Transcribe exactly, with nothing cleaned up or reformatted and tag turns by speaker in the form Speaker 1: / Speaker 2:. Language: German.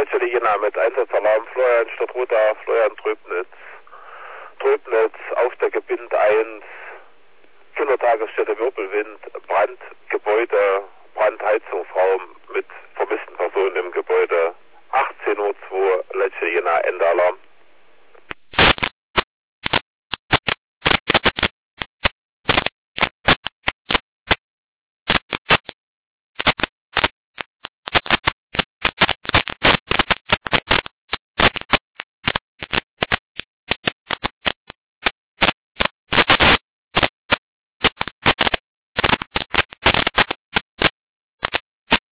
Speaker 1: Leitstelle Jena mit Einsatzalarm Florian Stadtroda, Florian Tröbnitz. Tröbnitz, Aufdecke Bind eins, Kindertagesstätte Wirbelwind, Brandgebäude, Brandheizung Frau